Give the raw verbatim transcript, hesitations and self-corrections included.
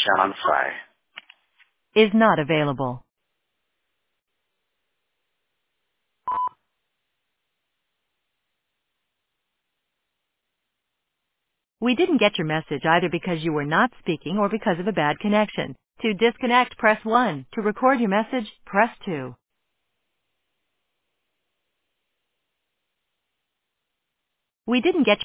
John Fry. Is not available. We didn't get your message either because you were not speaking or because of a bad connection. To disconnect, press one. To record your message, press two. We didn't get